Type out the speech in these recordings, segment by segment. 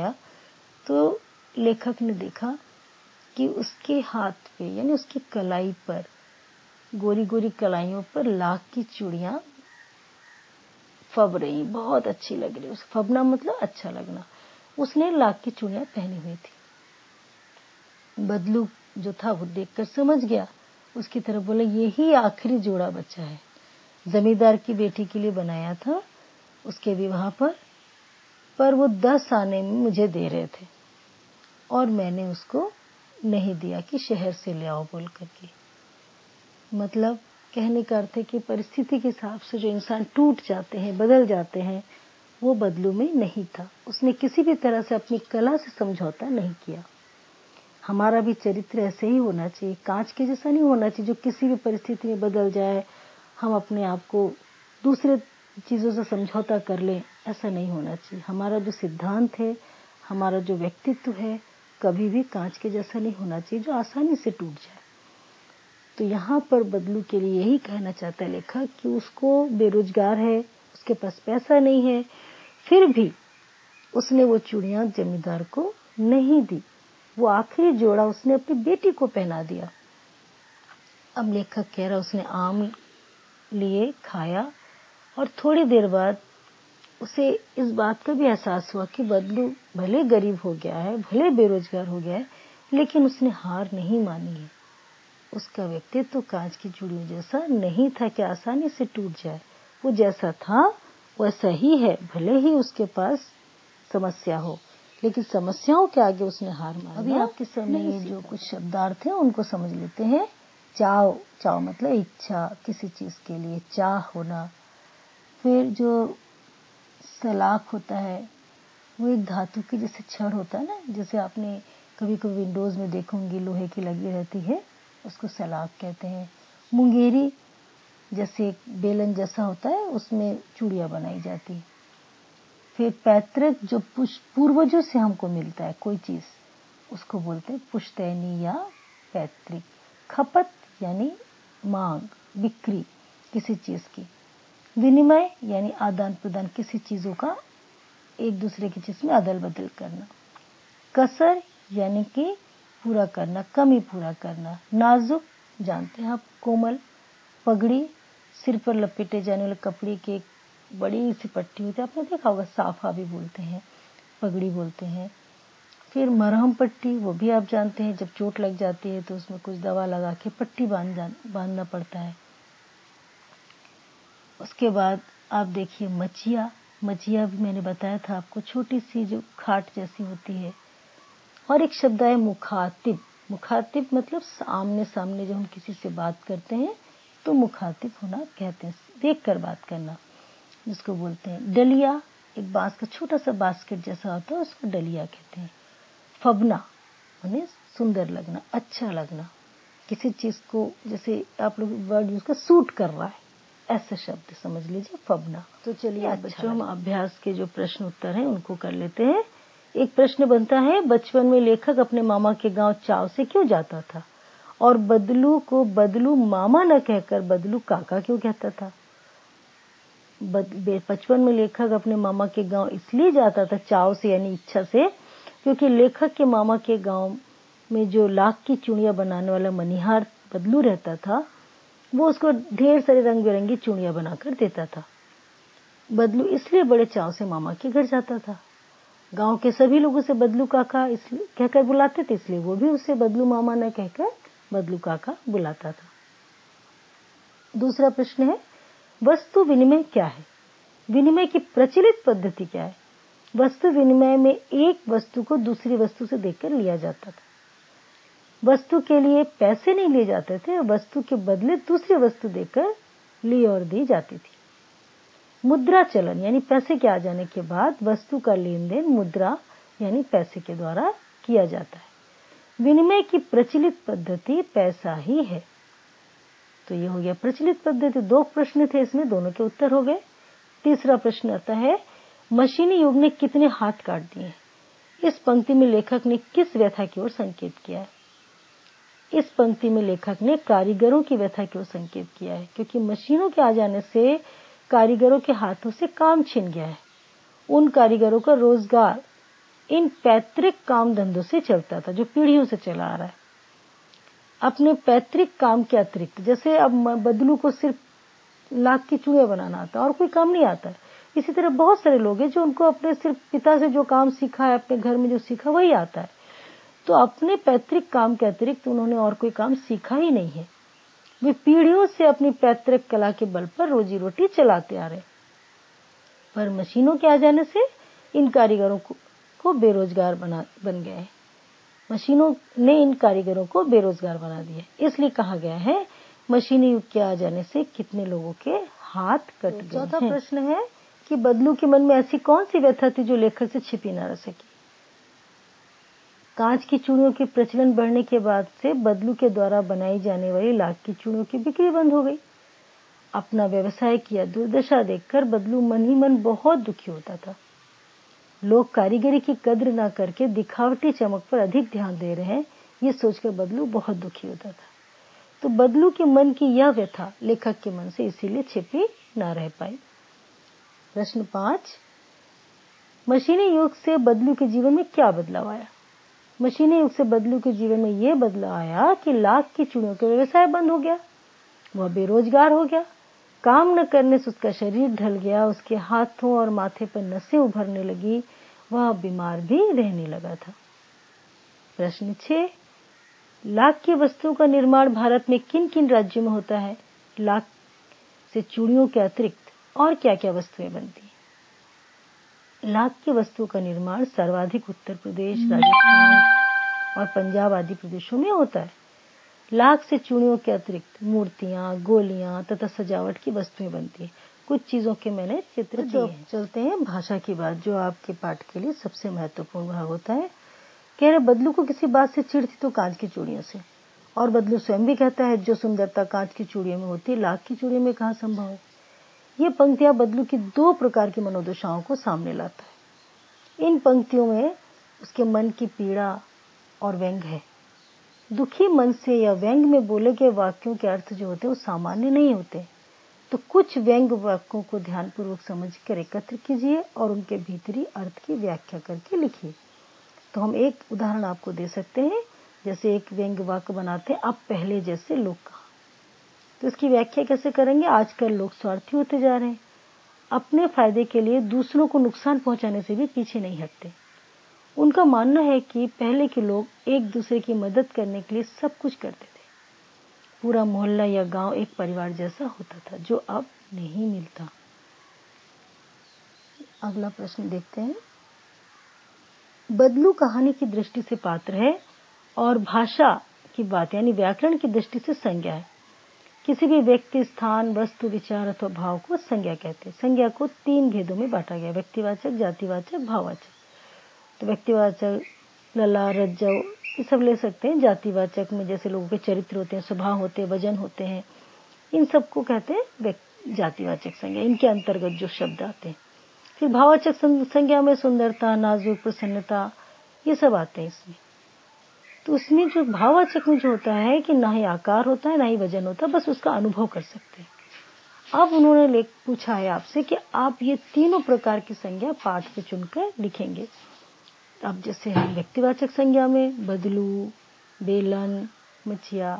आया तो लेखक ने देखा कि उसके हाथ पे यानी उसकी कलाई पर, गोरी गोरी कलाइयों पर लाख की चूड़ियां फब रही, बहुत अच्छी लग रही। उसे फबना मतलब अच्छा लगना। उसने लाख की चूड़ियां पहनी हुई थी। बदलू जो था वो देखकर समझ गया, उसकी तरफ बोला, यही आखिरी जोड़ा बचा है, जमींदार की बेटी के लिए बनाया था उसके विवाह पर वो 10 आने में मुझे दे रहे थे और मैंने उसको नहीं दिया कि शहर से ले आओ बोल करके। मतलब कहने का अर्थ है कि परिस्थिति के हिसाब से जो इंसान टूट जाते हैं, बदल जाते हैं, वो बदलू में नहीं था। उसने किसी भी तरह से अपनी कला से समझौता नहीं किया। हमारा भी चरित्र ऐसे ही होना चाहिए, कांच के जैसा नहीं होना चाहिए जो किसी भी परिस्थिति में बदल जाए, हम अपने आप को दूसरे चीजों से समझौता कर लें, ऐसा नहीं होना चाहिए। हमारा जो सिद्धांत है, हमारा जो व्यक्तित्व है, कभी भी कांच के जैसा नहीं होना चाहिए जो आसानी से टूट जाए। तो यहाँ पर बदलू के लिए यही कहना चाहता है लेखक कि उसको बेरोजगार है, उसके पास पैसा नहीं है, फिर भी उसने वो चूड़ियां जमींदार को नहीं दी। वो आखिरी जोड़ा उसने अपनी बेटी को पहना दिया। अब लेखक कह रहा उसने आम लिए, खाया और थोड़ी देर बाद उसे इस बात का भी एहसास हुआ कि बदलू भले गरीब हो गया है, भले बेरोजगार हो गया है, लेकिन उसने हार नहीं मानी है। उसका व्यक्तित्व कांच की चूड़ियों जैसा नहीं था कि आसानी से टूट जाए। वो जैसा था वैसा ही है, भले ही उसके पास समस्या हो, लेकिन समस्याओं के आगे उसने हार मानी। अभी आपके सामने ये जो कुछ शब्दार्थ हैं उनको समझ लेते हैं। चाव, चाव मतलब इच्छा, किसी चीज के लिए चाह होना। फिर जो सलाख होता है वो एक धातु की जैसे छड़ होता है ना, जैसे आपने कभी कभी विंडोज में देखोगे लोहे की लगी रहती है, उसको सलाख कहते हैं। मुंगेरी जैसे बेलन जैसा होता है, उसमें चूड़ियां बनाई जाती है। फिर पैतृक जो पूर्वजों से हमको मिलता है कोई चीज, उसको बोलते हैं पुश्तैनी या पैतृक। खपत यानी मांग, बिक्री किसी चीज की। विनिमय यानी आदान प्रदान, किसी चीजों का एक दूसरे की चीज में अदल बदल करना। कसर यानी कि पूरा करना, कमी पूरा करना। नाजुक जानते हैं आप, कोमल। पगड़ी सिर पर लपेटे जाने वाले कपड़े की एक बड़ी सी पट्टी होती है, आपने देखा होगा, साफा भी बोलते हैं, पगड़ी बोलते हैं। फिर मरहम पट्टी, वो भी आप जानते हैं, जब चोट लग जाती है तो उसमें कुछ दवा लगा के पट्टी बांधना पड़ता है। उसके बाद आप देखिए मचिया। मचिया भी मैंने बताया था आपको, छोटी सी जो खाट जैसी होती है। और एक शब्द है मुखातिब। मुखातिब मतलब आमने सामने जो हम किसी से बात करते हैं तो मुखातिब होना कहते हैं, देख कर बात करना, जिसको बोलते हैं। डलिया, एक बांस का छोटा सा बास्केट जैसा होता है, उसको डलिया कहते हैं। फबना यानी सुंदर लगना, अच्छा लगना, किसी चीज को जैसे आप लोग वर्ड यूज कर, सूट कर रहा है, ऐसा शब्द समझ लीजिए फबना। तो चलिए अच्छा बच्चों, हम अभ्यास के जो प्रश्न उत्तर हैं उनको कर लेते हैं। एक प्रश्न बनता है, बचपन में लेखक अपने मामा के गांव चाव से क्यों जाता था और बदलू को बदलू मामा न कहकर बदलू काका क्यों कहता था? बचपन में लेखक अपने मामा के गांव इसलिए जाता था चाव से यानी इच्छा से, क्योंकि लेखक के मामा के गांव में जो लाख की चूड़ियां बनाने वाला मनिहार बदलू रहता था, वो उसको ढेर सारी रंग बिरंगी चूड़ियां बनाकर देता था। बदलू इसलिए बड़े चाव से मामा के घर जाता था। गांव के सभी लोग उसे बदलू काका इसलिए कहकर बुलाते थे, इसलिए वो भी उसे बदलू मामा न कहकर बदलू काका बुलाता था। दूसरा प्रश्न है, वस्तु विनिमय क्या है? विनिमय की प्रचलित पद्धति क्या है? वस्तु विनिमय में एक वस्तु को दूसरी वस्तु से देकर लिया जाता था। वस्तु के लिए पैसे नहीं लिए जाते थे, वस्तु के बदले दूसरी वस्तु देकर ली और दी जाती थी। मुद्रा चलन यानी पैसे के आ जाने के बाद वस्तु का लेन देन मुद्रा यानी पैसे के द्वारा किया जाता है। विनिमय की प्रचलित पद्धति पैसा ही है। तो ये हो गया प्रचलित पद्धति। 2 प्रश्न थे इसमें, दोनों के उत्तर हो गए। तीसरा प्रश्न आता है, मशीनी युग ने कितने हाथ काट दिए? इस पंक्ति में लेखक ने किस व्यथा की ओर संकेत किया है? इस पंक्ति में लेखक ने कारीगरों की व्यथा की ओर संकेत किया है, क्योंकि मशीनों के आ जाने से कारीगरों के हाथों से काम छिन गया है। उन कारीगरों का रोजगार इन पैतृक काम धंधों से चलता था जो पीढ़ियों से चला आ रहा है। अपने पैतृक काम के अतिरिक्त, जैसे अब बदलू को सिर्फ लाख की चूड़ियां बनाना आता है और कोई काम नहीं आता है, इसी तरह बहुत सारे लोग हैं जो उनको अपने सिर्फ पिता से जो काम सीखा है, अपने घर में जो सीखा वही आता है। तो अपने पैतृक काम के अतिरिक्त उन्होंने और कोई काम सीखा ही नहीं है। वे पीढ़ियों से अपनी पैतृक कला के बल पर रोजी रोटी चलाते आ रहे, पर मशीनों के आ जाने से इन कारीगरों को बेरोजगार बन गए। मशीनों ने इन कारीगरों को बेरोजगार बना दिया। इसलिए कहा गया है मशीनी युग के आ जाने से कितने लोगों के हाथ कट गए। चौथा प्रश्न है कि बदलू के मन में ऐसी कौन सी व्यथा थी जो लेखक से छिपी न रह सकी। कांच की चूड़ियों के प्रचलन बढ़ने के बाद से बदलू के द्वारा बनाई जाने वाली लाख की चूड़ियों की बिक्री बंद हो गई। अपना व्यवसाय किया दुर्दशा देखकर बदलू मन ही मन बहुत दुखी होता था। लोग कारीगरी की कद्र न करके दिखावटी चमक पर अधिक ध्यान दे रहे हैं, ये सोचकर बदलू बहुत दुखी होता था। तो बदलू के मन की यह व्यथा लेखक के मन से इसीलिए छिपी न रह पाई। प्रश्न 5, मशीनी युग से बदलू के जीवन में क्या बदलाव आया। मशीनी युग से बदलू के जीवन में यह बदलाव आया कि लाख की चूड़ियों का व्यवसाय बंद हो गया, वह बेरोजगार हो गया। काम न करने से उसका शरीर ढल गया, उसके हाथों और माथे पर नसें उभरने लगी, वह बीमार भी रहने लगा था। प्रश्न 6, लाख की वस्तुओं का निर्माण भारत में किन किन राज्यों में होता है। लाख से चूड़ियों के अतिरिक्त और क्या क्या वस्तुएं बनती हैं। लाख की वस्तुओं का निर्माण सर्वाधिक उत्तर प्रदेश, राजस्थान और पंजाब आदि प्रदेशों में होता है। लाख से चूड़ियों के अतिरिक्त मूर्तियां, गोलियां तथा सजावट की वस्तुएं बनती हैं। कुछ चीजों के मैंने चित्र दिए हैं। चलते हैं भाषा की बात, जो आपके पाठ के लिए सबसे महत्वपूर्ण भाग होता है। कह रहे बदलू को किसी बात से चिढ़ थी तो कांच की चूड़ियों से, और बदलू स्वयं भी कहता है जो सुंदरता कांच की चूड़ियों में होती है लाख की चूड़ियों में कहाँ संभव है। ये पंक्तियां बदलू की दो प्रकार की मनोदशाओं को सामने लाता है। इन पंक्तियों में उसके मन की पीड़ा और व्यंग है। दुखी मन से या व्यंग में बोले गए वाक्यों के अर्थ जो होते हैं वो सामान्य नहीं होते, तो कुछ व्यंग वाक्यों को ध्यानपूर्वक समझकर एकत्र कीजिए और उनके भीतरी अर्थ की व्याख्या करके लिखिए। तो हम एक उदाहरण आपको दे सकते हैं, जैसे एक व्यंग वाक्य बनाते हैं, अब पहले जैसे लोग कहा, तो इसकी व्याख्या कैसे करेंगे। आजकल लोग स्वार्थी होते जा रहे हैं, अपने फायदे के लिए दूसरों को नुकसान पहुंचाने से भी पीछे नहीं हटते। उनका मानना है कि पहले के लोग एक दूसरे की मदद करने के लिए सब कुछ करते थे। पूरा मोहल्ला या गांव एक परिवार जैसा होता था, जो अब नहीं मिलता। अगला प्रश्न देखते हैं। बदलू कहानी की दृष्टि से पात्र है और भाषा की बात यानी व्याकरण की दृष्टि से संज्ञा है। किसी भी व्यक्ति, स्थान, वस्तु, विचार अथवा भाव को संज्ञा कहते हैं। संज्ञा को 3 भेदों में बांटा गया, व्यक्तिवाचक, जातिवाचक, भाववाचक। तो व्यक्तिवाचक लला, रज्जव ये सब ले सकते हैं। जातिवाचक में जैसे लोगों के चरित्र होते हैं, स्वभाव होते हैं, वजन होते हैं, इन सबको कहते हैं जातिवाचक संज्ञा, इनके अंतर्गत जो शब्द आते हैं। फिर भाववाचक संज्ञा में सुंदरता, नाजुक, प्रसन्नता ये सब आते हैं इसमें। तो उसमें जो भाववाचक में जो होता है कि ना ही आकार होता है ना ही वजन होता है, बस उसका अनुभव कर सकते हैं। अब उन्होंने पूछा है आपसे कि आप ये तीनों प्रकार की संज्ञा पाठ पे चुनकर लिखेंगे। अब जैसे हम व्यक्तिवाचक संज्ञा में बदलू, बेलन, मचिया।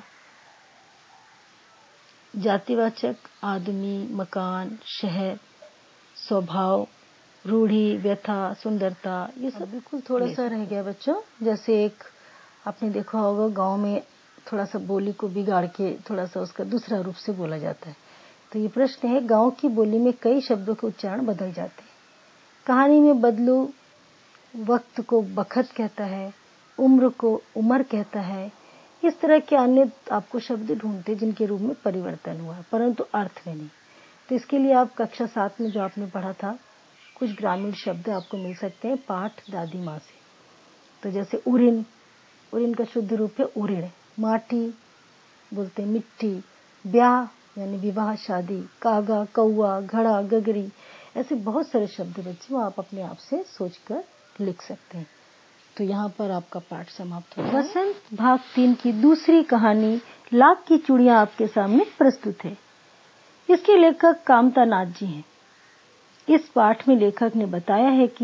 जातिवाचक आदमी, मकान, शहर, स्वभाव, रूढ़ी, व्यथा, सुंदरता, ये सब बिल्कुल थोड़ा सा रह गया बच्चों। जैसे एक आपने देखा होगा गांव में थोड़ा सा बोली को बिगाड़ के थोड़ा सा उसका दूसरा रूप से बोला जाता है। तो ये प्रश्न है, गांव की बोली में कई शब्दों के उच्चारण बदल जाते हैं। कहानी में बदलू वक्त को बखत कहता है, उम्र को उमर कहता है। इस तरह के अन्य आपको शब्द ढूंढते जिनके रूप में परिवर्तन हुआ है, परंतु अर्थ में नहीं। तो इसके लिए आप कक्षा 7 में जो आपने पढ़ा था, कुछ ग्रामीण शब्द आपको मिल सकते हैं पाठ दादी माँ से। तो जैसे उरिन, उरिन का शुद्ध रूप है उरिण। माटी बोलते मिट्टी, ब्याह यानी विवाह, शादी, कागा, कौआ, घड़ा, गगरी, ऐसे बहुत सारे शब्द बच्चों आप अपने आप से सोचकर लिख सकते हैं। तो यहाँ पर आपका पाठ समाप्त होता है। वसंत भाग 3 की दूसरी कहानी लाख की चूड़ियां आपके सामने प्रस्तुत है। इसके लेखक कामता नाथ जी हैं। इस पाठ में लेखक ने बताया है कि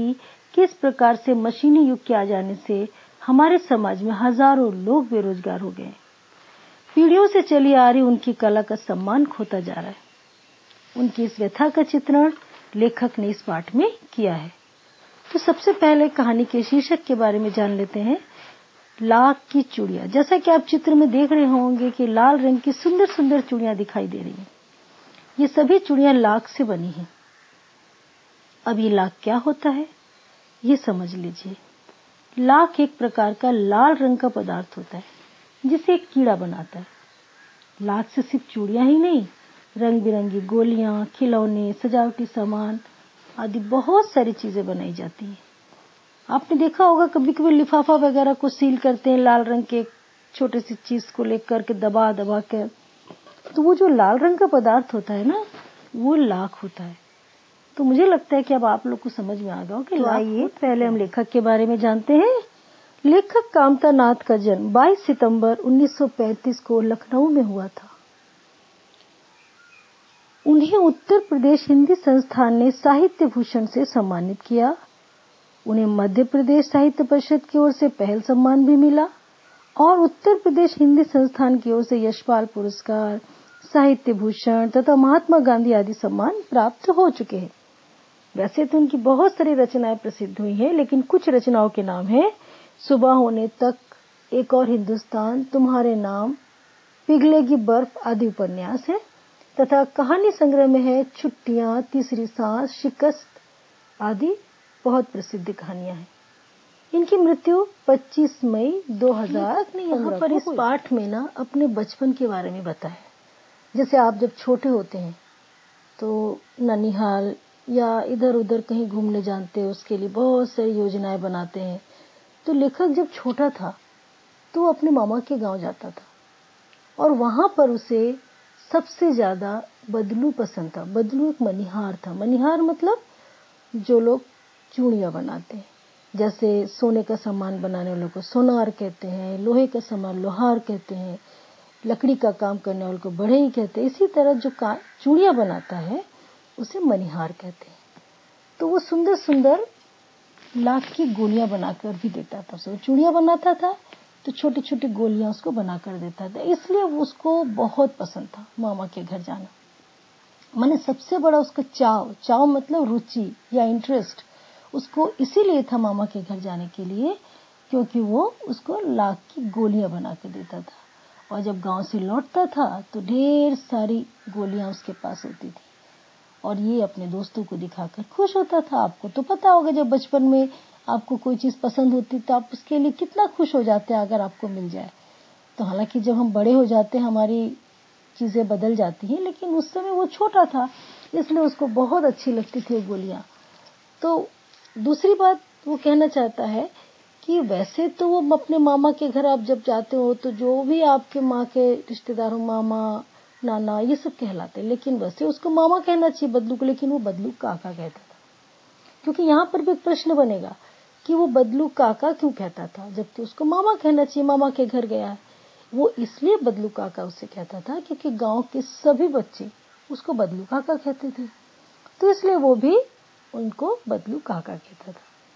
किस प्रकार से मशीनी युग के आ जाने से हमारे समाज में हजारों लोग बेरोजगार हो गए। पीढ़ियों से चली आ रही उनकी कला का सम्मान खोता जा रहा है। उनकी इस व्यथा का चित्रण लेखक ने इस पाठ में किया है। तो सबसे पहले कहानी के शीर्षक के बारे में जान लेते हैं, लाख की चूड़ियां। जैसा कि आप चित्र में देख रहे होंगे कि लाल रंग की सुंदर सुंदर चूड़ियां दिखाई दे रही हैं। ये सभी चूड़ियां लाख से बनी हैं। अब ये लाख क्या होता है ये समझ लीजिए। लाख एक प्रकार का लाल रंग का पदार्थ होता है जिसे एक कीड़ा बनाता है। लाख से सिर्फ चूड़ियां ही नहीं, रंग बिरंगी गोलियां, खिलौने, सजावटी सामान आदि बहुत सारी चीजें बनाई जाती हैं। आपने देखा होगा कभी कभी लिफाफा वगैरह को सील करते हैं लाल रंग के छोटे सी चीज को लेकर के दबा दबा कर, तो वो जो लाल रंग का पदार्थ होता है ना, वो लाख होता है। तो मुझे लगता है कि अब आप लोग को समझ में आ गया कि आइए पहले हम लेखक के बारे में जानते हैं। लेखक कामता नाथ का जन्म 22 सितंबर 1935 को लखनऊ में हुआ था। उन्हें उत्तर प्रदेश हिंदी संस्थान ने साहित्य भूषण से सम्मानित किया। उन्हें मध्य प्रदेश साहित्य परिषद की ओर से पहल सम्मान भी मिला और उत्तर प्रदेश हिंदी संस्थान की ओर से यशपाल पुरस्कार, साहित्य भूषण तथा महात्मा गांधी आदि सम्मान प्राप्त हो चुके हैं। वैसे तो उनकी बहुत सारी रचनाएं प्रसिद्ध हुई हैं, लेकिन कुछ रचनाओं के नाम हैं सुबह होने तक, एक और हिंदुस्तान, तुम्हारे नाम, पिघलेगी बर्फ आदि उपन्यास है तथा कहानी संग्रह में है छुट्टियां, तीसरी सांस, शिकस्त आदि बहुत प्रसिद्ध कहानियां हैं। इनकी मृत्यु 25 मई 2000 ने यहाँ पर इस पाठ में ना अपने बचपन के बारे में बताया। जैसे आप जब छोटे होते हैं तो ननिहाल या इधर उधर कहीं घूमने जानते हैं, उसके लिए बहुत सारी योजनाएं बनाते हैं। तो लेखक जब छोटा था तो वो अपने मामा के गांव जाता था और वहां पर उसे सबसे ज्यादा बदलू पसंद था। बदलू एक मनिहार था। मनिहार मतलब जो लोग चूड़ियां बनाते हैं। जैसे सोने का सामान बनाने वालों को सोनार कहते हैं, लोहे का सामान लोहार कहते हैं, लकड़ी का काम करने वालों को बढ़ई कहते हैं। इसी तरह जो चूड़ियां बनाता है उसे मनिहार कहते हैं। तो वो सुंदर सुंदर लाख की गोलियां बनाकर भी देता था। वो चूड़ियां बनाता था तो छोटी छोटी गोलियां उसको बनाकर देता था, इसलिए उसको बहुत पसंद था मामा के घर जाना। मैंने सबसे बड़ा उसका चाव मतलब रुचि या इंटरेस्ट उसको इसीलिए था मामा के घर जाने के लिए, क्योंकि वो उसको लाख की गोलियां बना के देता था। और जब गांव से लौटता था तो ढेर सारी गोलियां उसके पास होती थी और ये अपने दोस्तों को दिखाकर खुश होता था। आपको तो पता होगा जब बचपन में आपको कोई चीज पसंद होती तो आप उसके लिए कितना खुश हो जाते हैं अगर आपको मिल जाए। तो हालांकि जब हम बड़े हो जाते हैं हमारी चीजें बदल जाती हैं, लेकिन उस समय वो छोटा था इसलिए उसको बहुत अच्छी लगती थी वो गोलियां। तो दूसरी बात वो कहना चाहता है कि वैसे तो वो अपने मामा के घर आप जब जाते हो तो जो भी आपके माँ के रिश्तेदार हो, मामा नाना ये सब कहलाते, लेकिन वैसे उसको मामा कहना चाहिए बदलू को, लेकिन वो बदलू काका कहता था। क्योंकि यहाँ पर भी एक प्रश्न बनेगा कि वो बदलू काका क्यों कहता था जबकि उसको मामा कहना चाहिए, मामा के घर गया है। वो इसलिए बदलू काका उससे कहता था क्योंकि गांव के सभी बच्चे उसको बदलू काका कहते थे, तो इसलिए वो भी उनको बदलू काका कहता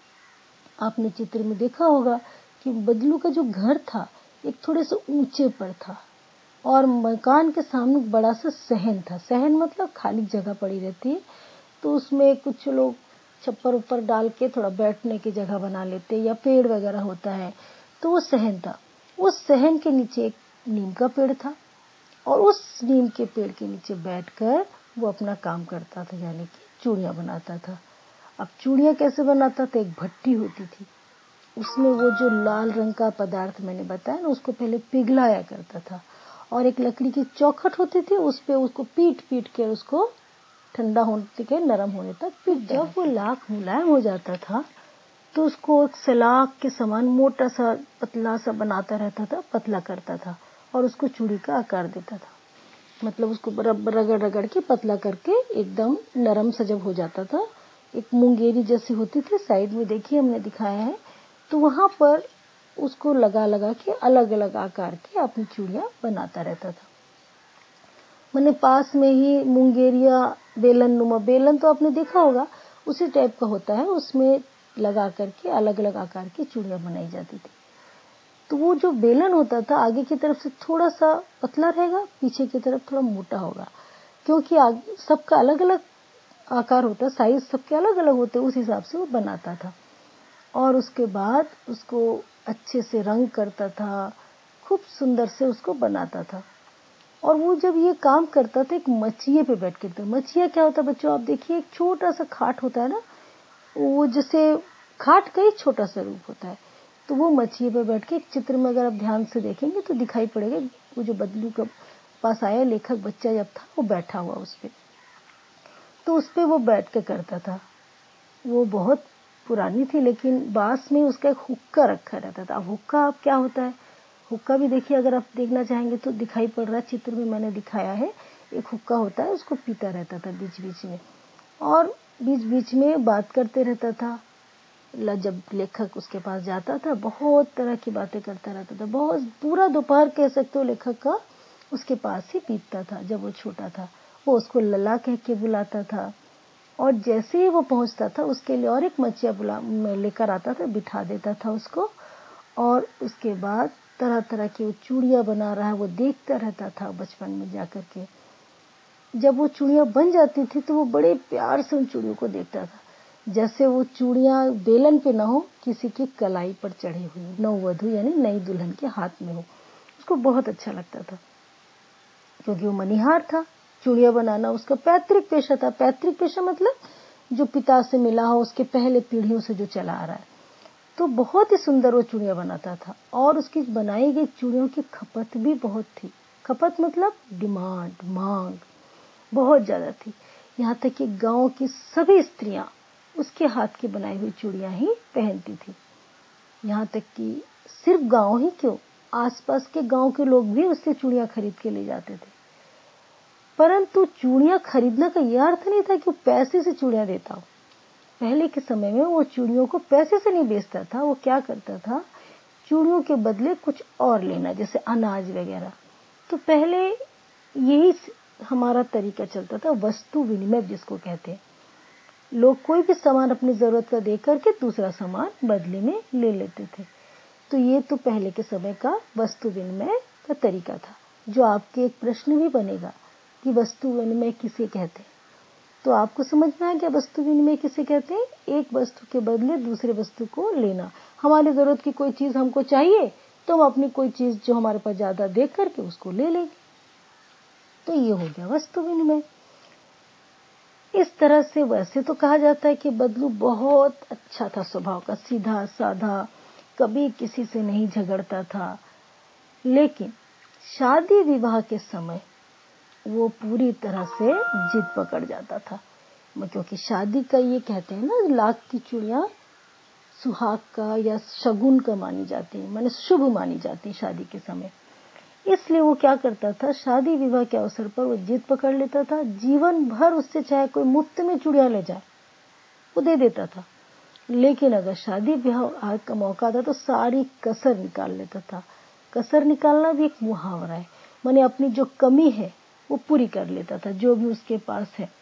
था। आपने चित्र में देखा होगा कि बदलू का जो घर था एक थोड़े से ऊंचे पर था और मकान के सामने बड़ा सा सहन था। सहन मतलब खाली जगह पड़ी रहती है, तो उसमें कुछ लोग छप्पर ऊपर डाल के थोड़ा बैठने की जगह बना लेते या पेड़ वगैरह होता है, तो वो सहन था। उस सहन के नीचे एक नीम का पेड़ था और उस नीम के पेड़ के नीचे बैठकर वो अपना काम करता था, यानी कि चूड़ियां बनाता था। अब चूड़ियां कैसे बनाता था, एक भट्टी होती थी, उसमें वो जो लाल रंग का पदार्थ मैंने बताया ना उसको पहले पिघलाया करता था और एक लकड़ी की चौखट होती थी, उस पे उसको पीट पीट के उसको ठंडा होने के नरम होने तक पीट। जब वो लाख मुलायम हो जाता था तो उसको एक सलाख के समान मोटा सा पतला सा बनाता रहता था, पतला करता था और उसको चूड़ी का आकार देता था। मतलब उसको रगड़ रगड़ के पतला करके एकदम नरम सा जब हो जाता था, एक मुंगेरी जैसी होती थी, साइड में देखिए हमने दिखाया है, तो वहां पर उसको लगा लगा के अलग अलग आकार की अपनी चूड़ियां बनाता रहता था। मैंने पास में ही मुंगेरिया बेलन नुमा, बेलन तो आपने देखा होगा उसी टाइप का होता है, उसमें लगा करके अलग अलग आकार की चूड़ियां बनाई जाती थी। तो वो जो बेलन होता था आगे की तरफ से थोड़ा सा पतला रहेगा, पीछे की तरफ थोड़ा मोटा होगा, क्योंकि सबका अलग अलग आकार होता, साइज सबके अलग अलग होते, उस हिसाब से वो बनाता था। और उसके बाद उसको अच्छे से रंग करता था, खूब सुंदर से उसको बनाता था। और वो जब ये काम करता था एक मचिए पे बैठ कर। मचिया क्या होता है बच्चों, आप देखिए एक छोटा सा खाट होता है ना, वो जैसे खाट का ही छोटा सा रूप होता है। तो वो मचिए पे बैठ के, एक चित्र में अगर आप ध्यान से देखेंगे तो दिखाई पड़ेगा, वो जो बदलू के पास आया लेखक बच्चा जब था वो बैठा हुआ उस पे, तो उस पे वो बैठ के करता था। वो बहुत पुरानी थी, लेकिन बांस में उसका एक हुक्का रखा रहता था। अब हुक्का क्या होता है, हुक्का भी देखिए, अगर आप देखना चाहेंगे तो दिखाई पड़ रहा है, चित्र में मैंने दिखाया है। एक हुक्का होता है, उसको पीता रहता था बीच बीच में, और बीच बीच में बात करते रहता था। जब लेखक उसके पास जाता था, बहुत तरह की बातें करता रहता था। बहुत पूरा दोपहर कह सकते हो लेखक का उसके पास ही बीतता था। जब वो छोटा था, वो उसको लला कह के बुलाता था, और जैसे ही वो पहुंचता था उसके लिए और एक मचिया लेकर आता था, बिठा देता था उसको। और उसके बाद तरह तरह की वो चूड़ियां बना रहा है वो देखता रहता था बचपन में जाकर के। जब वो चूड़ियां बन जाती थी तो वो बड़े प्यार से उन चूड़ियों को देखता था, जैसे वो चूड़ियां बेलन पे ना हो, किसी की कलाई पर चढ़ी हुई, नववधु यानी नई दुल्हन के हाथ में हो। उसको बहुत अच्छा लगता था, क्योंकि वो मनिहार था। चूड़ियां बनाना उसका पैतृक पेशा था। पैतृक पेशा मतलब जो पिता से मिला हो, उसके पहले पीढ़ियों से जो चला आ रहा है। तो बहुत ही सुंदर वो चूड़ियां बनाता था, और उसकी बनाई गई चूड़ियों की खपत भी बहुत थी। खपत मतलब डिमांड, मांग बहुत ज्यादा थी। यहाँ तक कि गांव की सभी स्त्रियां उसके हाथ की बनाई हुई चूड़ियां ही पहनती थी। यहाँ तक कि सिर्फ गांव ही क्यों, आसपास के गांव के लोग भी उससे चूड़ियां खरीद के ले जाते थे। परंतु चूड़ियां खरीदने का यह अर्थ नहीं था कि वो पैसे से चूड़ियां देता हो। पहले के समय में वो चूड़ियों को पैसे से नहीं बेचता था। वो क्या करता था, चूड़ियों के बदले कुछ और लेना, जैसे अनाज वगैरह। तो पहले यही हमारा तरीका चलता था, वस्तु विनिमय जिसको कहते हैं। लोग कोई भी सामान अपनी जरूरत का दे करके दूसरा सामान बदले में ले लेते थे। तो ये तो पहले के समय का वस्तु विनिमय का तरीका था। जो आपके एक प्रश्न भी बनेगा कि वस्तु विनिमय किसे कहते हैं, तो आपको समझना है कि वस्तु विनिमय किसे कहते हैं। एक वस्तु के बदले दूसरे वस्तु को लेना। हमारी जरूरत की कोई चीज हमको चाहिए तो हम अपनी कोई चीज जो हमारे पास ज्यादा दे करके उसको ले लेंगे, तो ये हो गया वस्तु विनिमय। इस तरह से वैसे तो कहा जाता है कि बदलू बहुत अच्छा था स्वभाव का, सीधा साधा, कभी किसी से नहीं झगड़ता था। लेकिन शादी विवाह के समय वो पूरी तरह से जिद पकड़ जाता था, क्योंकि शादी का ये कहते हैं ना, लाख की चूड़ियां सुहाग का या शगुन का मानी जाती है, माने शुभ मानी जाती है शादी के समय। इसलिए वो क्या करता था, शादी विवाह के अवसर पर वो जिद पकड़ लेता था। जीवन भर उससे चाहे कोई मुफ्त में चूड़ियां ले जाए वो दे देता था, लेकिन अगर शादी विवाह का मौका आता तो सारी कसर निकाल लेता था। कसर निकालना भी एक मुहावरा है, माने अपनी जो कमी है वो पूरी कर लेता था जो भी उसके पास है।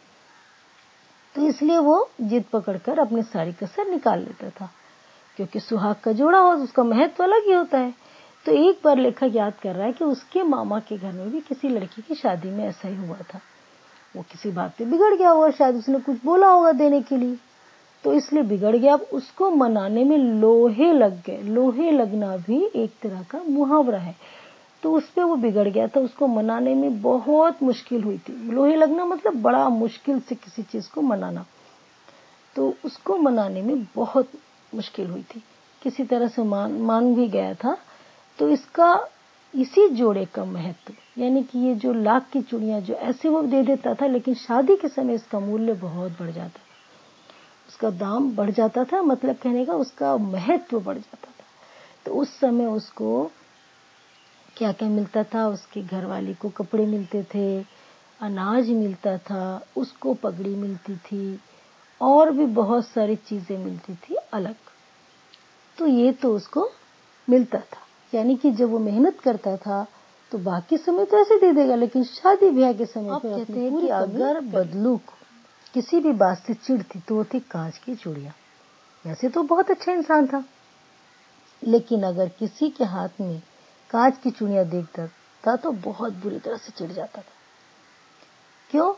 तो इसलिए वो जिद पकड़कर अपनी सारी कसर निकाल लेता था, क्योंकि सुहाग का जोड़ा हो उसका महत्व अलग ही होता है। तो एक बार लेखक याद कर रहा है कि उसके मामा के घर में भी किसी लड़की की शादी में ऐसा ही हुआ था। वो किसी बात पे बिगड़ गया होगा, शायद उसने कुछ बोला होगा देने के लिए, तो इसलिए बिगड़ गया। अब उसको मनाने में लोहे लग गए। लोहे लगना भी एक तरह का मुहावरा है। तो उस पे वो बिगड़ गया था, उसको मनाने में बहुत मुश्किल हुई थी। लोहे लगना मतलब बड़ा मुश्किल से किसी चीज को मनाना, तो उसको मनाने में बहुत मुश्किल हुई थी। किसी तरह से मान भी गया था। तो इसका इसी जोड़े का महत्व, यानी कि ये जो लाख की चूड़ियां जो ऐसे वो दे देता था, लेकिन शादी के समय इसका मूल्य बहुत बढ़ जाता था, उसका दाम बढ़ जाता था, मतलब कहने का उसका महत्व बढ़ जाता था। तो उस समय उसको क्या क्या मिलता था, उसके घरवाली को कपड़े मिलते थे, अनाज मिलता था, उसको पगड़ी मिलती थी, और भी बहुत सारी चीजें मिलती थी अलग। तो ये तो उसको मिलता था, यानी कि जब वो मेहनत करता था तो बाकी समय तो ऐसे दे देगा, लेकिन शादी ब्याह के समय पर कहते हैं कि अगर बदलू को किसी भी बात से चिढ़ थी तो वो थी कांच की चूड़ियां। वैसे तो बहुत अच्छा इंसान था, लेकिन अगर किसी के हाथ में कांच की चूड़ियां देखता था तो बहुत बुरी तरह से चिढ़ जाता था। क्यों?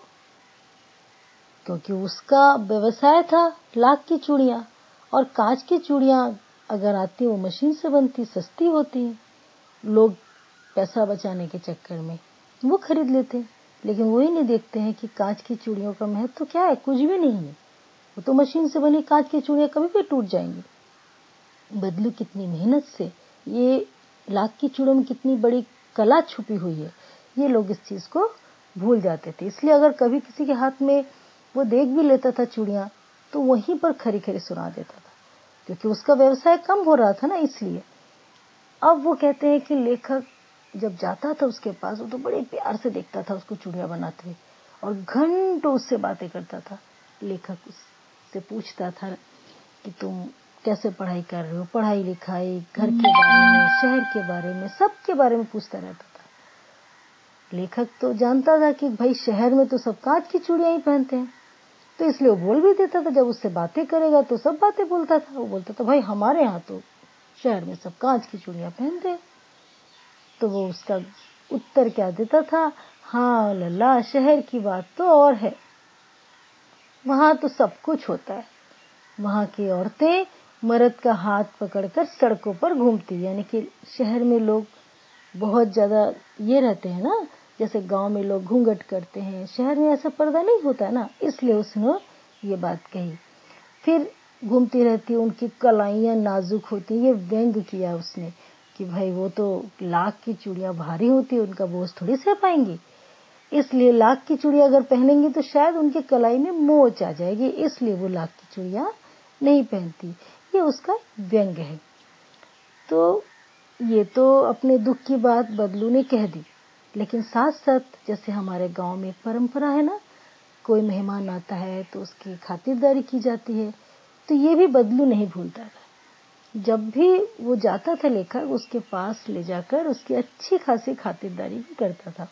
क्योंकि उसका व्यवसाय था लाख की चूड़ियां, और कांच की चूड़ियां अगर आती वो मशीन से बनती, सस्ती होती, लोग पैसा बचाने के चक्कर में वो खरीद लेते हैं। लेकिन वो ही नहीं देखते हैं कि कांच की चूड़ियों का महत्व तो क्या है, कुछ भी नहीं है। वो तो मशीन से बनी कांच की चूड़ियां कभी भी टूट जाएंगी। बदलू कितनी मेहनत से, ये लाख की चूड़ियों में कितनी बड़ी कला छुपी हुई है, ये लोग इस चीज को भूल जाते थे। इसलिए अगर कभी किसी के हाथ में वो देख भी लेता था चूड़ियां, तो वहीं पर खरी खरी सुना देता था, क्योंकि उसका व्यवसाय कम हो रहा था ना, इसलिए। अब वो कहते हैं कि लेखक जब जाता था उसके पास, वो तो बड़े प्यार से देखता था उसको चूड़ियां बनाते हुए, और घंटों उससे बातें करता था। लेखक उससे पूछता था कि तुम कैसे पढ़ाई कर रहे हो, पढ़ाई लिखाई, घर के बारे में, शहर के बारे में, सबके बारे में पूछता रहता था। लेखक तो जानता था कि भाई शहर में तो सब कांच की चूड़ियां ही पहनते हैं, तो इसलिए वो बोल भी देता था। जब उससे बातें करेगा तो सब बातें बोलता था। वो बोलता था भाई हमारे यहाँ तो शहर में सब कांच की चूड़ियां पहनते हैं। तो वो उसका उत्तर क्या देता था, हाँ लल्ला, शहर की बात तो और है, वहां तो सब कुछ होता है। वहां की औरतें मर्द का हाथ पकड़कर सड़कों पर घूमती, यानी कि शहर में लोग बहुत ज्यादा ये रहते हैं ना, जैसे गांव में लोग घूंघट करते हैं, शहर में ऐसा पर्दा नहीं होता है ना, इसलिए उसने ये बात कही। फिर घूमती रहती, उनकी कलाइयां नाजुक होती, ये व्यंग किया उसने कि भाई वो तो लाख की चूड़ियां भारी होती, उनका बोझ थोड़ी सह पाएंगी, इसलिए लाख की चूड़ियां अगर पहनेंगी तो शायद उनकी कलाई में मोच आ जाएगी, इसलिए वो लाख की चूड़ियां नहीं पहनती। ये उसका व्यंग है। तो ये तो अपने दुख की बात बदलू ने कह दी, लेकिन साथ साथ जैसे हमारे गांव में परंपरा है ना, कोई मेहमान आता है तो उसकी खातिरदारी की जाती है, तो ये भी बदलू नहीं भूलता था। जब भी वो जाता था लेखक, उसके पास ले जाकर उसकी अच्छी खासी खातिरदारी भी करता था।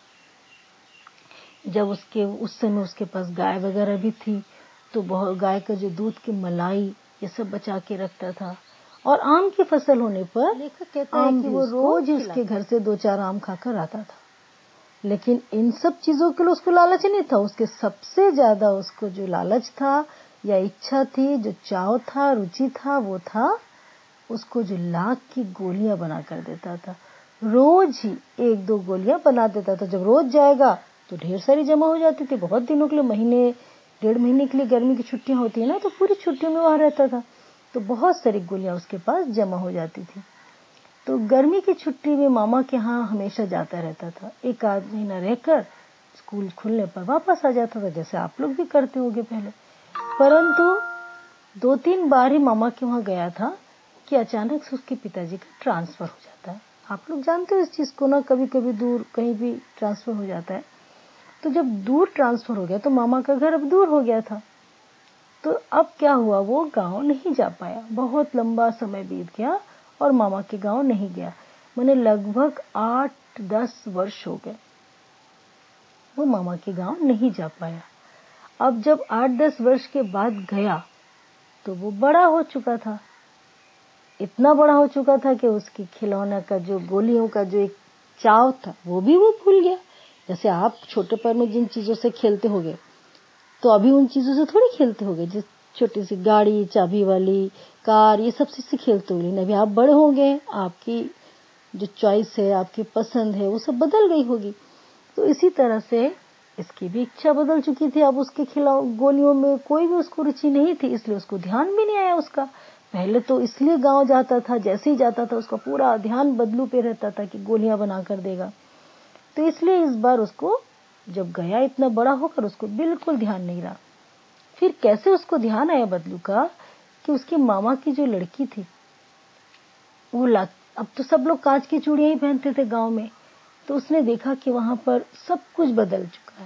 जब उस समय उसके पास गाय वगैरह भी थी, तो बहुत गाय का जो दूध की मलाई ये सब बचा के रखता था। और आम की फसल होने पर लेखक कहता है कि वो रोज ही उसके घर से 2-4 आम खाकर आता था। लेकिन इन सब चीजों के लिए उसको लालच नहीं था। उसके सबसे ज्यादा उसको जो लालच था या इच्छा थी, जो चाव था, रुचि था, वो था उसको जो लाख की गोलियां बना कर देता था। रोज ही 1-2 गोलियां बना देता था। जब रोज जाएगा तो ढेर सारी जमा हो जाती थी, बहुत दिनों के लिए, महीने 1.5 महीने के लिए गर्मी की छुट्टियां होती है ना, तो पूरी छुट्टियों में वहां रहता था, तो बहुत सारी गोलियां उसके पास जमा हो जाती थी। तो गर्मी की छुट्टी में मामा के यहाँ हमेशा जाता रहता था। 1-आध महीना रहकर स्कूल खुलने पर वापस आ जाता था, जैसे आप लोग भी करते होंगे पहले। परंतु 2-3 बार ही मामा के वहां गया था कि अचानक से उसके पिताजी का ट्रांसफर हो जाता है। आप लोग जानते हो इस चीज को ना, कभी कभी दूर कहीं भी ट्रांसफर हो जाता है। तो जब दूर ट्रांसफर हो गया तो मामा का घर अब दूर हो गया था, तो अब क्या हुआ, वो गांव नहीं जा पाया। बहुत लंबा समय बीत गया और मामा के गांव नहीं गया। मैंने लगभग 8-10 वर्ष हो गए वो मामा के गांव नहीं जा पाया। अब जब 8-10 वर्ष के बाद गया तो वो बड़ा हो चुका था, इतना बड़ा हो चुका था कि उसकी खिलौना का जो गोलियों का जो एक चाव था वो भी वो भूल गया। जैसे आप छोटेपन में जिन चीजों से खेलते होगे, तो अभी उन चीजों से थोड़ी खेलते होगे। जिस छोटी सी गाड़ी, चाबी वाली कार, ये सब से खेलते होगे। लेकिन अभी आप बड़े होंगे, आपकी जो चॉइस है, आपकी पसंद है, वो सब बदल गई होगी। तो इसी तरह से इसकी भी इच्छा बदल चुकी थी। अब उसके खिलाफ गोलियों में कोई भी उसको रुचि नहीं थी, इसलिए उसको ध्यान भी नहीं आया उसका। पहले तो इसलिए गांव जाता था, जैसे ही जाता था उसका पूरा ध्यान बदलू पे रहता था कि गोलियां बना कर देगा। तो इसलिए इस बार उसको जब गया इतना बड़ा होकर, उसको बिल्कुल ध्यान नहीं रहा। फिर कैसे उसको ध्यान आया बदलू का कि उसके मामा की जो लड़की थी वो अब तो सब लोग कांच की चूड़ियां ही पहनते थे गांव में, तो उसने देखा कि वहां पर सब कुछ बदल चुका है,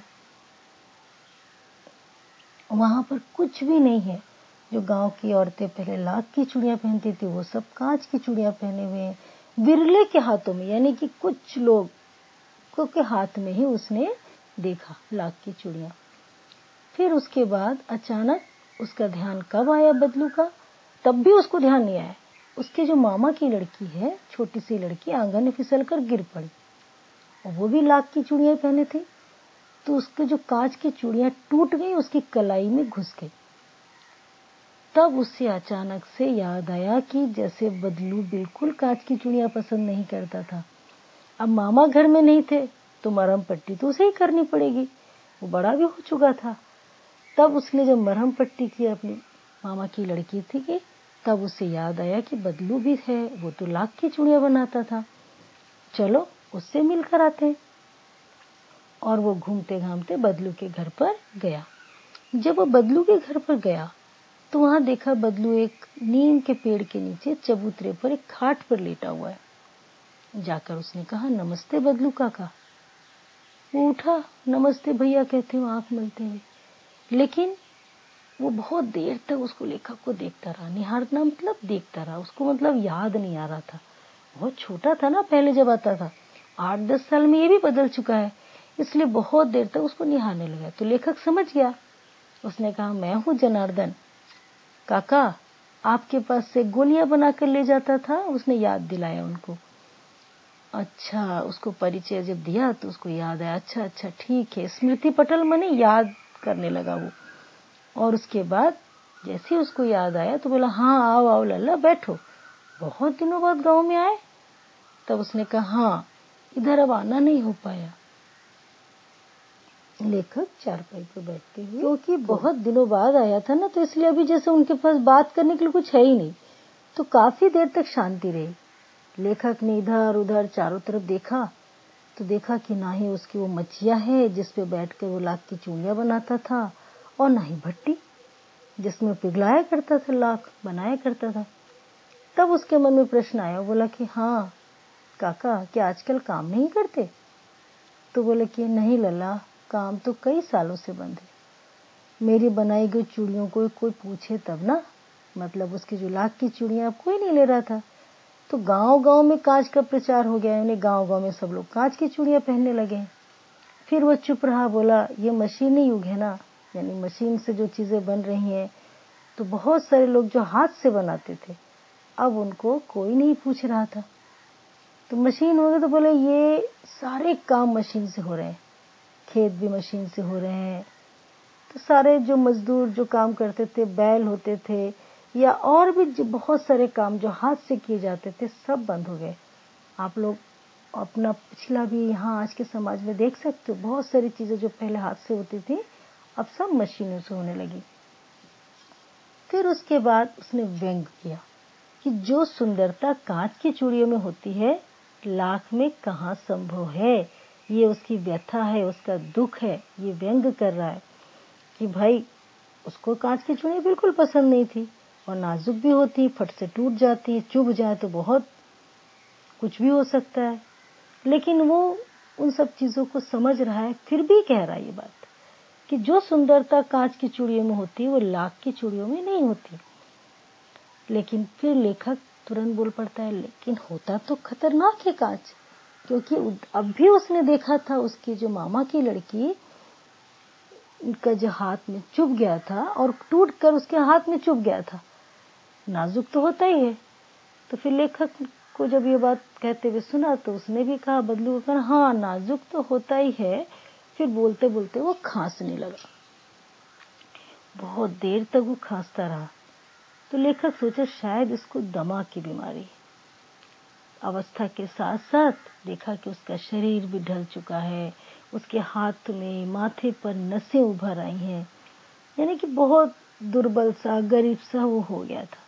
वहां पर कुछ भी नहीं है। जो गांव की औरतें पहले लाख की चूड़ियां पहनती थी वो सब कांच की चूड़ियां पहने हुए हैं, विरले के हाथों में, यानी कि कुछ लोग के हाथ में ही उसने देखा लाख की चूड़ियां। फिर उसके बाद अचानक उसका ध्यान कब आया बदलू का, तब भी उसको ध्यान नहीं आया। उसके जो मामा की लड़की है, छोटी सी लड़की, आंगन में फिसल कर गिर पड़ी और वो भी लाख की चूड़ियां पहने थी। तो उसके जो कांच की चूड़ियां टूट गई, उसकी कलाई में घुस गई। तब उसे अचानक से याद आया कि जैसे बदलू बिल्कुल कांच की चूड़ियां पसंद नहीं करता था। अब मामा घर में नहीं थे तो मरहम पट्टी तो उसे ही करनी पड़ेगी, वो बड़ा भी हो चुका था। तब उसने जब मरहम पट्टी की अपनी मामा की लड़की थी कि तब उसे याद आया कि बदलू भी है, वो तो लाख की चूड़ियां बनाता था, चलो उससे मिलकर आते हैं। और वो घूमते घामते बदलू के घर पर गया। जब वो बदलू के घर पर गया तो वहां देखा बदलू एक नीम के पेड़ के नीचे चबूतरे पर एक खाट पर लेटा हुआ है। जाकर उसने कहा, नमस्ते बदलू काका। वो उठा, नमस्ते भैया कहते हुए आंख मलते हुए। लेकिन वो बहुत देर तक उसको लेखक को देखता रहा। निहारना मतलब देखता रहा, उसको मतलब याद नहीं आ रहा था। बहुत छोटा था ना पहले जब आता था, 8-10 साल में ये भी बदल चुका है, इसलिए बहुत देर तक उसको निहारने लगा। तो लेखक समझ गया, उसने कहा, मैं हूँ जनार्दन काका, आपके पास से गोलियां बनाकर ले जाता था। उसने याद दिलाया उनको। अच्छा, उसको परिचय जब दिया तो उसको याद आया, अच्छा अच्छा ठीक है, स्मृति पटल मने याद करने लगा वो। और उसके बाद जैसे उसको याद आया तो बोला, हाँ आओ आओ लल्ला बैठो, बहुत दिनों बाद गांव में आए। तब उसने कहा, हाँ इधर अब आना नहीं हो पाया। लेखक चारपाई पर बैठते हुए, क्योंकि बहुत दिनों बाद आया था ना, तो इसलिए अभी जैसे उनके पास बात करने के लिए कुछ है ही नहीं, तो काफी देर तक शांति रही। लेखक ने इधर उधर चारों तरफ देखा तो देखा कि ना ही उसकी वो मचिया है जिसपे बैठकर वो लाख की चूड़ियां बनाता था, और ना ही भट्टी जिसमें पिघलाया करता था, लाख बनाया करता था। तब उसके मन में प्रश्न आया, बोला कि हाँ काका, क्या आजकल काम नहीं करते? तो बोले कि नहीं लल्ला, काम तो कई सालों से बंद है। मेरी बनाई गई चूड़ियों को कोई पूछे तब ना, मतलब उसकी जो लाख की चूड़ियां अब कोई नहीं ले रहा था। तो गांव गांव में कांच का प्रचार हो गया, यानी गांव गांव में सब लोग कांच की चूड़ियां पहनने लगे। फिर वो चुप रहा, बोला ये मशीनी युग है ना, यानी मशीन से जो चीजें बन रही हैं, तो बहुत सारे लोग जो हाथ से बनाते थे अब उनको कोई नहीं पूछ रहा था। तो मशीन हो गई तो बोले ये सारे काम मशीन से हो रहे हैं, खेत भी मशीन से हो रहे हैं। तो सारे जो मजदूर जो काम करते थे, बैल होते थे या और भी बहुत सारे काम जो हाथ से किए जाते थे, सब बंद हो गए। आप लोग अपना पिछला भी यहाँ आज के समाज में देख सकते हो, बहुत सारी चीजें जो पहले हाथ से होती थी अब सब मशीनों से होने लगी। फिर उसके बाद उसने व्यंग किया कि जो सुंदरता कांच की चूड़ियों में होती है, लाख में कहाँ संभव है। ये उसकी व्यथा है, उसका दुख है, ये व्यंग कर रहा है कि भाई उसको कांच की चूड़ियां बिल्कुल पसंद नहीं थी, और नाजुक भी होती, फट से टूट जाती, चुभ जाए तो बहुत कुछ भी हो सकता है। लेकिन वो उन सब चीजों को समझ रहा है, फिर भी कह रहा है ये बात कि जो सुंदरता कांच की चूड़ियों में होती है वो लाख की चूड़ियों में नहीं होती। लेकिन फिर लेखक तुरंत बोल पड़ता है, लेकिन होता तो खतरनाक है कांच, क्योंकि अब भी उसने देखा था उसकी जो मामा की लड़की का जो हाथ में चुभ गया था और टूटकर उसके हाथ में चुभ गया था, नाजुक तो होता ही है। तो फिर लेखक को जब ये बात कहते हुए सुना तो उसने भी कहा, बदलू को कहा, हाँ नाजुक तो होता ही है। फिर बोलते बोलते वो खांसने लगा, बहुत देर तक वो खांसता रहा। तो लेखक सोचा शायद इसको दमा की बीमारी है। अवस्था के साथ साथ देखा कि उसका शरीर भी ढल चुका है, उसके हाथ में माथे पर नसें उभर आई हैं, यानी कि बहुत दुर्बल सा गरीब सा वो हो गया था।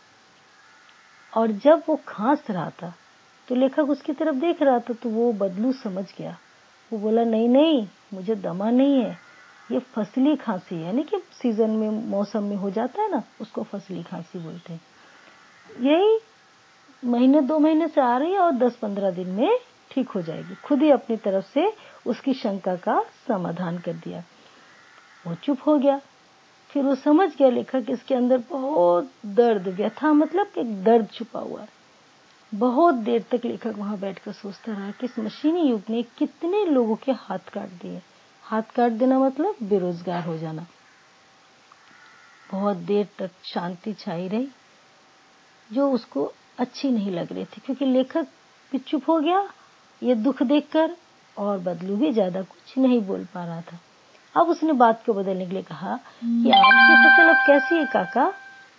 और जब वो खांस रहा था तो लेखक उसकी तरफ देख रहा था, तो वो बदलू समझ गया। वो बोला, नहीं नहीं, मुझे दमा नहीं है, ये फसली खांसी है, यानी कि सीजन में मौसम में हो जाता है ना, उसको फसली खांसी बोलते हैं। यही महीने 2 महीने से आ रही है और 10-15 दिन में ठीक हो जाएगी। खुद ही अपनी तरफ से उसकी शंका का समाधान कर दिया। वो चुप हो गया। फिर वो समझ गया लेखक इसके अंदर बहुत दर्द, व्यथा मतलब एक दर्द छुपा हुआ है। बहुत देर तक लेखक वहां बैठकर सोचता रहा कि इस मशीनी युग ने कितने लोगों के हाथ काट दिए। हाथ काट देना मतलब बेरोजगार हो जाना। बहुत देर तक शांति छाई रही। जो उसको अच्छी नहीं लग रही थी, क्योंकि लेखक भी चुप हो गया ये दुख देखकर, और बदलू भी ज्यादा कुछ नहीं बोल पा रहा था। अब उसने बात को बदलने के लिए कहा कि आम की फसल अब कैसी है काका।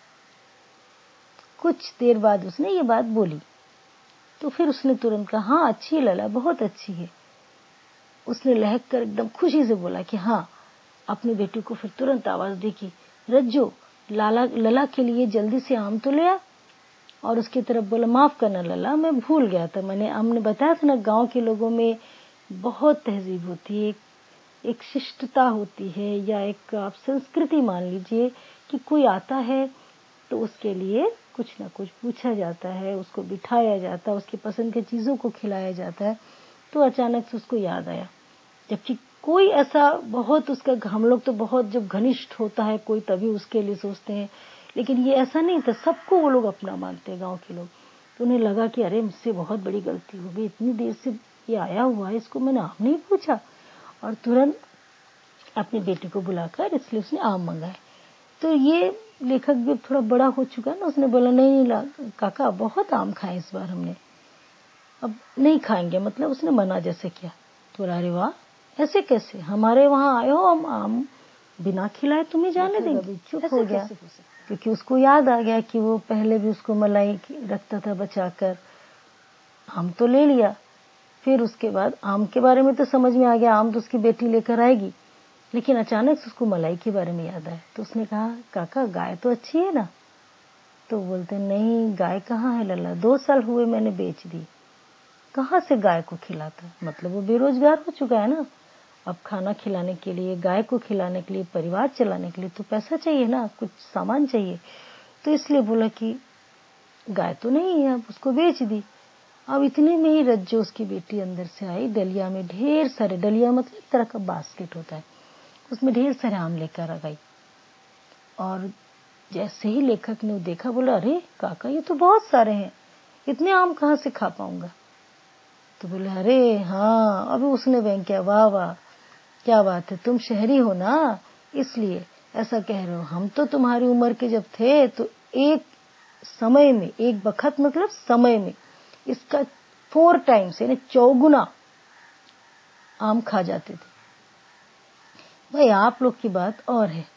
कुछ देर बाद उसने ये बात बोली, तो फिर उसने तुरंत कहा, हाँ अच्छी है लला, बहुत अच्छी है। उसने लहक कर एकदम खुशी से बोला कि हाँ। अपनी बेटी को फिर तुरंत आवाज दी कि रज्जो, लला के लिए जल्दी से आम तो ले आ। और उसकी तरफ बोला, माफ करना लला, मैं भूल गया था, हमने बताया था ना, गांव के लोगों में बहुत तहजीब होती है, एक शिष्टता होती है, या एक आप संस्कृति मान लीजिए कि कोई आता है तो उसके लिए कुछ ना कुछ पूछा जाता है, उसको बिठाया जाता है, उसकी पसंद की चीजों को खिलाया जाता है। तो अचानक से उसको याद आया, जबकि कोई ऐसा बहुत उसका, हम लोग तो बहुत जब घनिष्ठ होता है कोई तभी उसके लिए सोचते हैं, लेकिन ये ऐसा नहीं था, सबको वो लोग अपना मानते हैं गांव के लोग। तो उन्हें लगा कि अरे मुझसे बहुत बड़ी गलती हो गई, इतनी देर से ये आया हुआ है, इसको मैंने आम नहीं पूछा। और तुरंत अपनी बेटी को बुलाकर इसलिए उसने आम मंगाए। तो ये लेखक भी थोड़ा बड़ा हो चुका ना, उसने बोला, नहीं काका, बहुत आम खाए इस बार हमने, अब नहीं खाएंगे, मतलब उसने मना जैसे किया। तो बोला, अरे वाह, ऐसे कैसे, हमारे वहां आए हो, हम आम बिना खिलाए तुम्हें जाने देंगे। चुप हो गया, क्योंकि उसको याद आ गया कि वो पहले भी उसको मलाई रखता था बचाकर, आम तो ले लिया। फिर उसके बाद आम के बारे में तो समझ में आ गया, आम तो उसकी बेटी लेकर आएगी, लेकिन अचानक से उसको मलाई के बारे में याद आया। तो उसने कहा, काका गाय तो अच्छी है ना। तो बोलते, नहीं गाय कहाँ है लल्ला, 2 साल हुए मैंने बेच दी, कहाँ से गाय को खिलाता। मतलब वो बेरोजगार हो चुका है ना, अब खाना खिलाने के लिए, गाय को खिलाने के लिए, परिवार चलाने के लिए तो पैसा चाहिए ना, कुछ सामान चाहिए। तो इसलिए बोला कि गाय तो नहीं है, अब उसको बेच दी। अब इतने में ही रज्जो उसकी बेटी अंदर से आई, डलिया में ढेर सारे, डलिया मतलब एक तरह का बास्केट होता है, उसमें ढेर सारे आम लेकर आ गई। और जैसे ही लेखक ने देखा, बोला, अरे काका ये तो बहुत सारे हैं, इतने आम कहाँ से खा पाऊंगा। तो बोले, अरे हाँ। अभी उसने बैंक किया, वाह वाह क्या बात है, तुम शहरी हो ना इसलिए ऐसा कह रहे हो, हम तो तुम्हारी उम्र के जब थे तो एक समय में, एक बखत मतलब समय में, इसका 4 टाइम्स यानी 4 गुना आम खा जाते थे। भाई आप लोग की बात और है,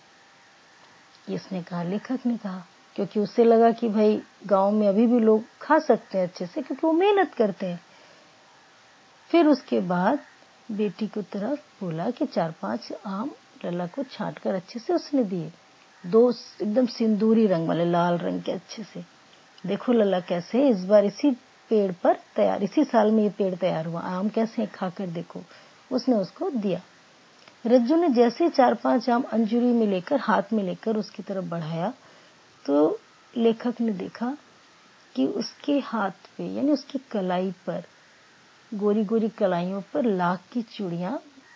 इसने कहा, लेखक ने कहा, क्योंकि उससे लगा कि भाई गांव में अभी भी लोग खा सकते हैं अच्छे से, क्योंकि वो मेहनत करते हैं। फिर उसके बाद बेटी की तरफ बोला कि 4-5 आम लला को छांट कर अच्छे से उसने दिए, 2 एकदम सिंदूरी रंग वाले, लाल रंग के अच्छे से। देखो लला कैसे इस बार इसी पेड़ पर तैयार, इसी साल में ये पेड़ तैयार हुआ, आम कैसे खाकर देखो। उसने उसको दिया। रज्जू ने जैसे 4-5 आम अंजुरी में लेकर, हाथ में लेकर उसकी तरफ बढ़ाया, तो लेखक ने देखा कि उसके हाथ पे यानी उसकी कलाई पर, गोरी गोरी कलाइयों पर लाख की चूड़ियां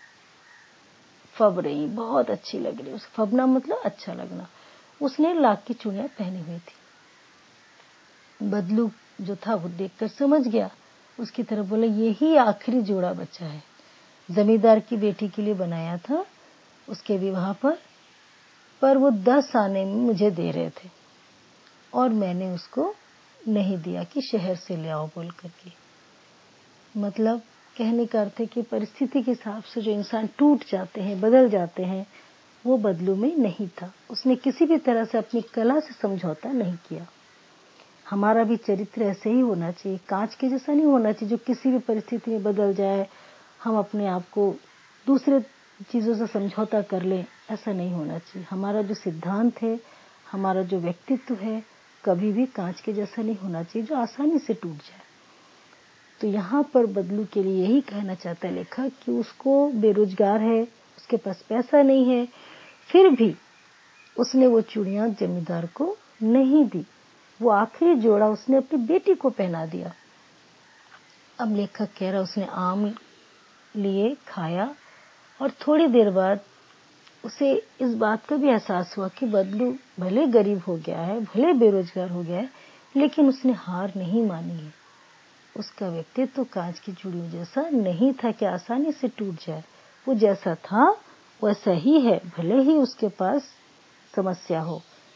फब रही, बहुत अच्छी लग रही। उसे फबना मतलब अच्छा लगना। उसने लाख की चूड़ियां पहनी हुई थी। बदलू जो था वो देखकर समझ गया, उसकी तरफ बोला, यही आखिरी जोड़ा बचा है, जमींदार की बेटी के लिए बनाया था उसके विवाह पर वो 10 आने में मुझे दे रहे थे और मैंने उसको नहीं दिया कि शहर से ले आओ बोल करके। मतलब कहने का अर्थ है कि परिस्थिति के हिसाब से जो इंसान टूट जाते हैं, बदल जाते हैं, वो बदलू में नहीं था। उसने किसी भी तरह से अपनी कला से समझौता नहीं किया। हमारा भी चरित्र ऐसे ही होना चाहिए, कांच के जैसा नहीं होना चाहिए जो किसी भी परिस्थिति में बदल जाए, हम अपने आप को दूसरे चीजों से समझौता कर लें, ऐसा नहीं होना चाहिए। हमारा जो सिद्धांत है, हमारा जो व्यक्तित्व है, कभी भी कांच के जैसा नहीं होना चाहिए जो आसानी से टूट जाए। तो यहाँ पर बदलू के लिए यही कहना चाहता है लेखक कि उसको बेरोजगार है, उसके पास पैसा नहीं है, फिर भी उसने वो चूड़ियां जमींदार को नहीं दी। वो आखिरी जोड़ा उसने अपनी बेटी को पहना दिया। अब लेखक कह रहा, उसने आम लिए, खाया, और थोड़ी देर बाद उसे इस बात का भी एहसास हुआ कि बदलू भले गरीब हो गया है, भले बेरोजगार हो गया है, लेकिन उसने हार नहीं मानी है। उसका व्यक्तित्व कांच की चूड़ियों जैसा नहीं था कि आसानी से टूट जाए। वो जैसा था वैसा ही है, भले ही उसके पास समस्या हो,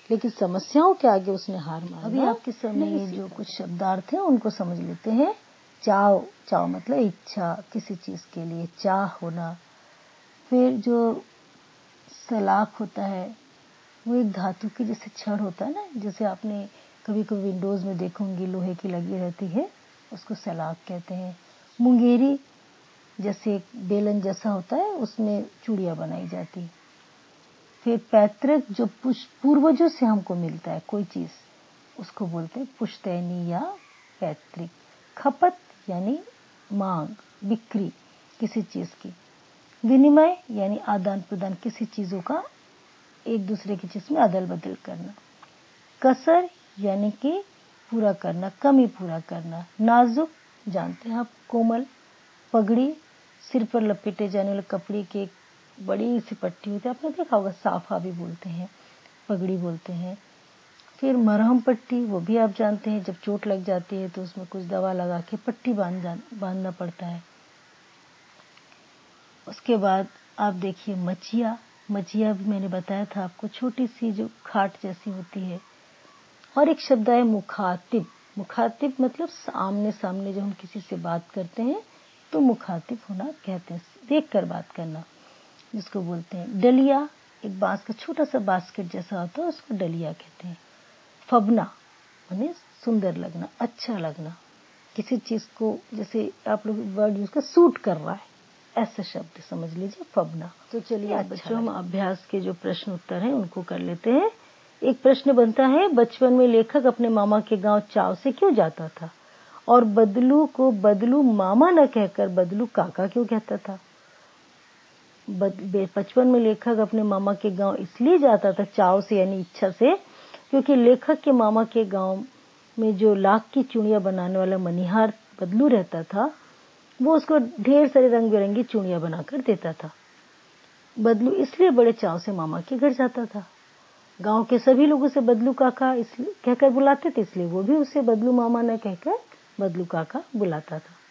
लेकिन समस्याओं के आगे उसने हार माना। अभी आपके सामने जो कुछ शब्दार्थ हैं उनको समझ लेते हैं। चाव, चाव मतलब इच्छा, किसी चीज के लिए चाह होना। फिर जो सलाख होता है वो एक धातु की जैसे छड़ होता है ना, जैसे आपने कभी कभी विंडोज में देखोगे लोहे की लगी रहती है, उसको सलाख कहते हैं। मुंगेरी जैसे एक बेलन जैसा होता है, उसमें चूड़ियां बनाई जाती। फिर पैतृक जो पूर्वजों से हमको मिलता है कोई चीज, उसको बोलते हैं पुश्तैनी या पैतृक। खपत यानी मांग, बिक्री किसी चीज की। विनिमय यानी आदान प्रदान, किसी चीजों का एक दूसरे की चीज में अदल बदल करना। कसर यानी कि पूरा करना, कमी पूरा करना। नाजुक जानते हैं आप, कोमल। पगड़ी सिर पर लपेटे जाने वाले कपड़े की एक बड़ी सी पट्टी होती है, आपने देखा होगा, साफा भी बोलते हैं, पगड़ी बोलते हैं। फिर मरहम पट्टी, वो भी आप जानते हैं, जब चोट लग जाती है तो उसमें कुछ दवा लगा के पट्टी बांधना पड़ता है। उसके बाद आप देखिए मचिया। मचिया भी मैंने बताया था आपको, छोटी सी जो खाट जैसी होती है। और एक शब्द है मुखातिब। मुखातिब मतलब आमने सामने जो हम किसी से बात करते हैं तो मुखातिब होना कहते हैं, देख कर बात करना जिसको बोलते हैं। डलिया एक बांस का छोटा सा बास्केट जैसा होता है, उसको डलिया कहते हैं। फबना माने सुंदर लगना, अच्छा लगना, किसी चीज को जैसे आप लोग वर्ड यूज कर, सूट कर रहा है, ऐसा शब्द समझ लीजिए फबना। तो चलिए अच्छा बच्चों, हम अभ्यास के जो प्रश्न उत्तर हैं उनको कर लेते हैं। एक प्रश्न बनता है, बचपन में लेखक अपने मामा के गांव चाव से क्यों जाता था और बदलू को बदलू मामा न कहकर बदलू काका क्यों कहता था? बचपन में लेखक अपने मामा के गांव इसलिए जाता था चाव से यानी इच्छा से, क्योंकि लेखक के मामा के गांव में जो लाख की चूड़ियां बनाने वाला मनिहार बदलू रहता था, वो उसको ढेर सारे रंग बिरंगी चूड़ियां बनाकर देता था। बदलू इसलिए बड़े चाव से मामा के घर जाता था। गांव के सभी लोग उसे बदलू काका इसलिए कहकर बुलाते थे, इसलिए वो भी उसे बदलू मामा न कहकर बदलू काका बुलाता था।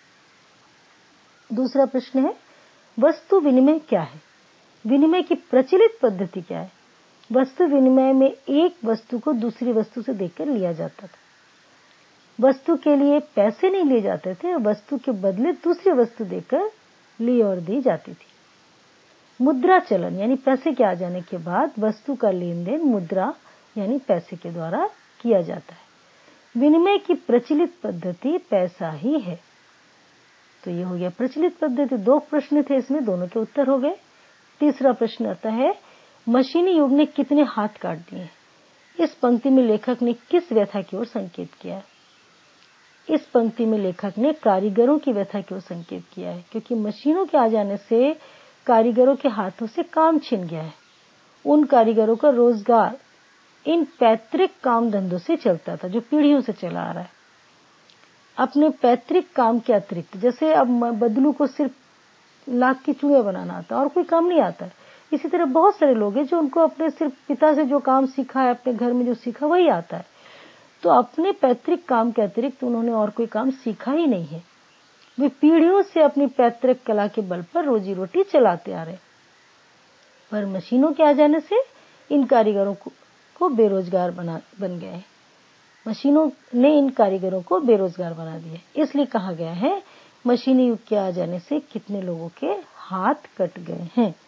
दूसरा प्रश्न है, वस्तु विनिमय क्या है? विनिमय की प्रचलित पद्धति क्या है? वस्तु विनिमय में एक वस्तु को दूसरी वस्तु से देकर लिया जाता था। वस्तु के लिए पैसे नहीं लिए जाते थे, वस्तु के बदले दूसरी वस्तु देकर ली और दी जाती थी। मुद्रा चलन यानी पैसे के आ जाने के बाद वस्तु का लेन देन मुद्रा यानी पैसे के द्वारा किया जाता है। विनिमय की प्रचलित पद्धति पैसा ही है। तो ये हो गया प्रचलित पद्धति। 2 प्रश्न थे इसमें, दोनों के उत्तर हो गए। तीसरा प्रश्न आता है, मशीनी युग ने कितने हाथ काट दिए? इस पंक्ति में लेखक ने किस व्यथा की ओर संकेत किया? इस पंक्ति में लेखक ने कारीगरों की व्यथा की ओर संकेत किया है, क्योंकि मशीनों के आ जाने से कारीगरों के हाथों से काम छिन गया है। उन कारीगरों का रोजगार इन पैतृक काम धंधों से चलता था जो पीढ़ियों से चला आ रहा है। अपने पैतृक काम के अतिरिक्त, जैसे अब बदलू को सिर्फ लाख की चूड़ियां बनाना आता है और कोई काम नहीं आता है, इसी तरह बहुत सारे लोग हैं जो उनको अपने सिर्फ पिता से जो काम सीखा है, अपने घर में जो सीखा वही आता है। तो अपने पैतृक काम के अतिरिक्त उन्होंने और कोई काम सीखा ही नहीं है। वे पीढ़ियों से अपनी पैतृक कला के बल पर रोजी रोटी चलाते आ रहे, पर मशीनों के आ जाने से इन कारीगरों को बेरोजगार बन गए। मशीनों ने इन कारीगरों को बेरोजगार बना दिया। इसलिए कहा गया है, मशीनी युग के आ जाने से कितने लोगों के हाथ कट गए हैं।